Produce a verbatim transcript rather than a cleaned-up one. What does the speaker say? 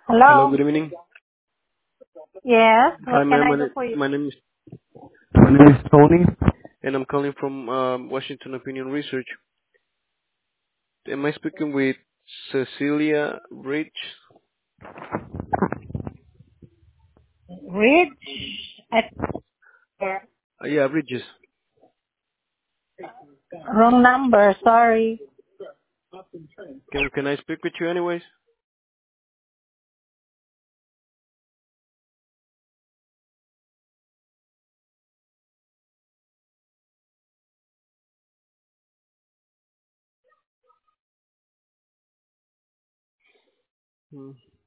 Hello, Hello. good evening. Yes. Hi, What can ma'am. I My, do na- for you? my name is my name is Tony, and I'm calling from um, Washington Opinion Research. Am I speaking with Cecilia Rich? Rich? At Uh, yeah, Bridges. wrong number. Sorry. Can can I speak with you anyways? Hmm.